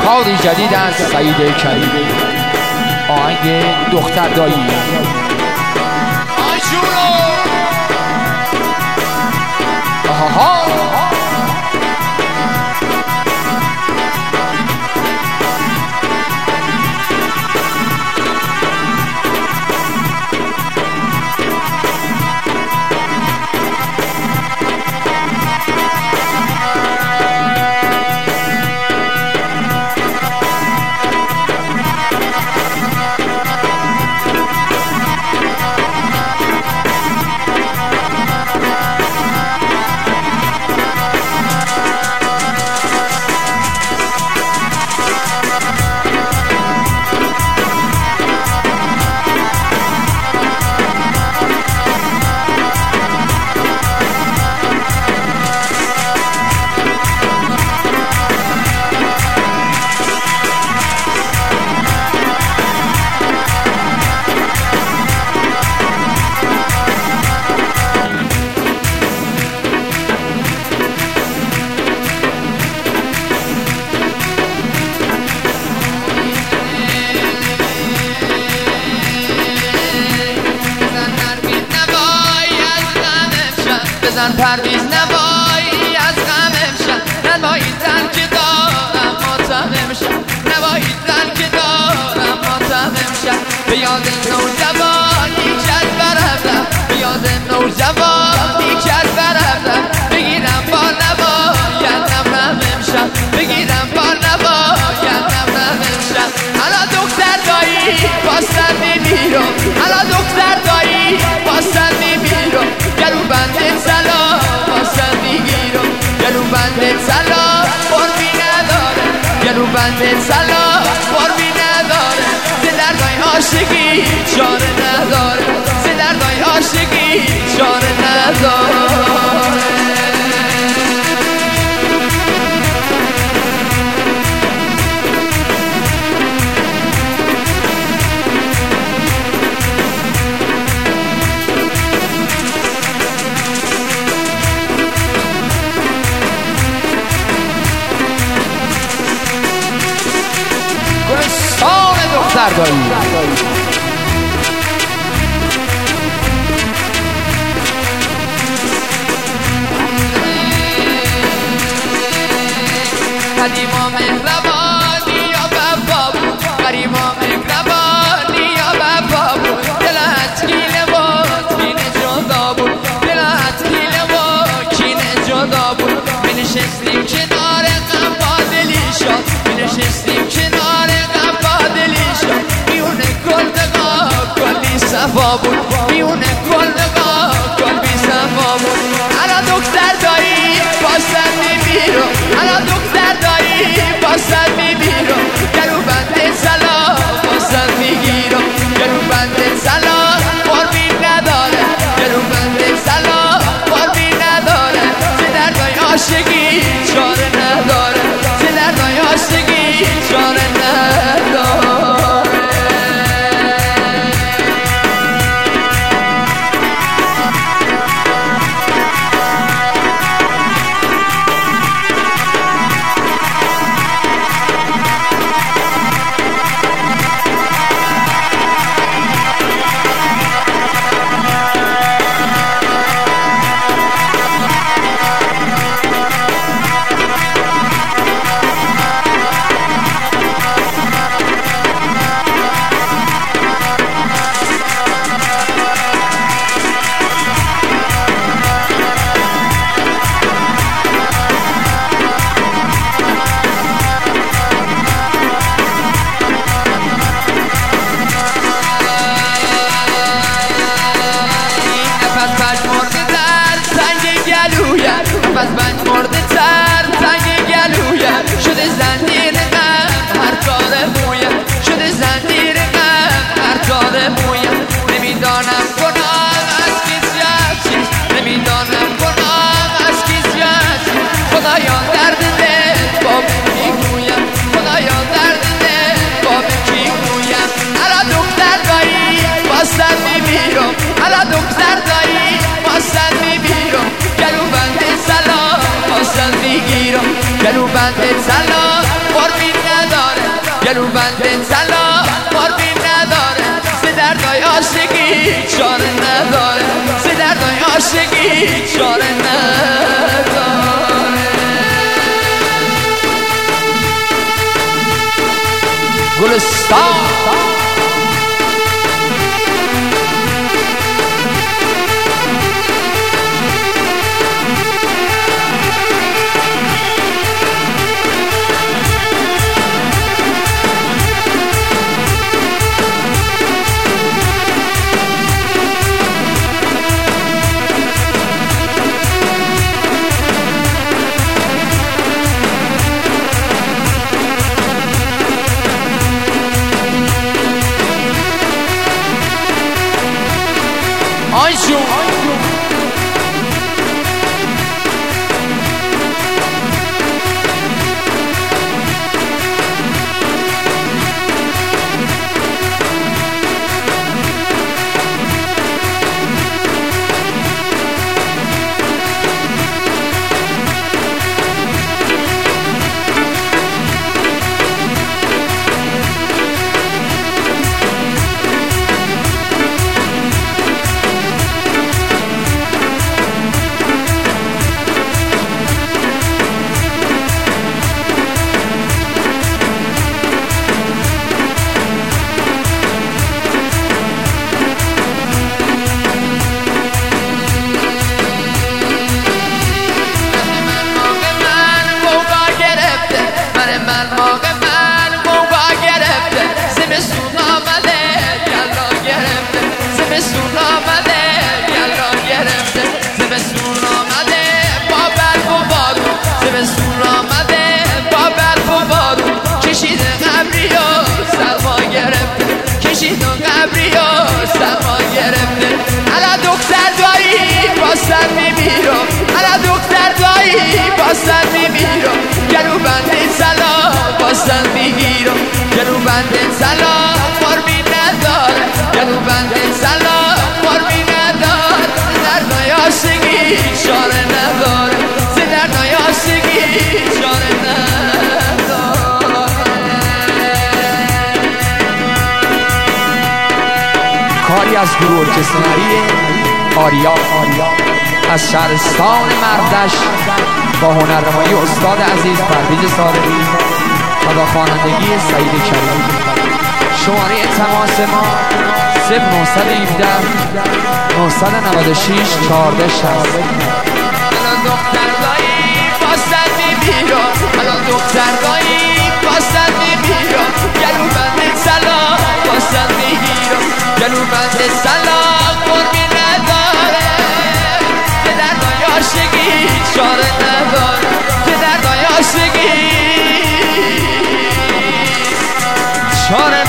کاری جدید از سعید کریمی، آهنگ دختر دایی. آها بزن پرویز نوایی از غم امشب، نوایی زن که دارم ماتم امشب، نوایی زن که دارم ماتم امشب. به یاد نوجوانی که از برفتم، به یاد نوجوانی که از برفتم، بگیرم با نوایم نبرم امشب، بگیرم با نوایم نبرم امشب. حالا دختر دایی باستن میمیرم، حالا دختر دایی باستن میمیرم، گلو بنده سلام باستن میگیرم، گلو بنده سلام قربی نداره، گلو بنده سلام قربی نداره. دردای عاشقی چاره نداره، دردای عاشقی چاره نداره. دختر دایی. قدیما مهربانی یا بابا بود، قدیما مهربانی یا بابا بود، دلت کینه بود کینه جدا بود، دلت کینه بود کینه جدا بود. می نشستیم کنار غم با دلی شد، می نشستیم کنار غم با دلی شد. میونه گل نگاه کلی صفا بود، میونه گل نگاه کلی صفا بود. حالا دختر دایی باستن میمیرم، حالا دختر دایی باستن میمیرم، گلو بنده سلام باستن میگیرم، گلو بنده سلام قربی نداره، گلو بنده سلام قربی نداره. دردای عاشقی چاره نداره، دردای عاشقی چاره نداره. پس بند مرده تر تنگ گلویم، شده زنجیر غم هر کار مویم، شده زنجیر غم هر کار مویم. نمیدانم گناه از کسی هست، نمیدانم گناه از کسی هست. خدایا درد دل با من میگویم، خدایا درد دل با من میگویم. حالا دختر دایی باستن میمیرم، حالا دختر دایی باستن میمیرم، گلو بنده سلام باستن میگیرم، گلو بنده سلام قربی نداره. گلو بند سلام قربی نداره ز دردای عاشقی چاره نداره ز دردای عاشقی چاره نداره گلستان آیشون زمستون آمده یلا گرفته زمستون آمده با برف و بارون زمستون آمده با برف و بارون کشیده قبری و سرما گرفته کشیده قبری و سرما گرفته الا دکتر دایی با سر میمیرم الا دکتر دایی با سر میمیرم گلو بند سلام با سر میگیرم گلو بند سلام قربی نداره گلو بند سلام قربی نداره دردای عاشقی چاره نداره دردای عاشقی چاره نداره کاری از گروه ارکستراری آریا از شهرستان مردش با هنرنمایی استاد عزیز پرویز صادقی و با خوانندگی سعید کریمی. شماره تماس ما 0917 996 1460. الان دختر دایی باستن میبیرم الان دختر دایی باستن میبیرم گلو بند سلام باستن میگیرم گلو بند سلام قربی نداره به دردای عاشقی چاره نداره به دردای عاشقی چاره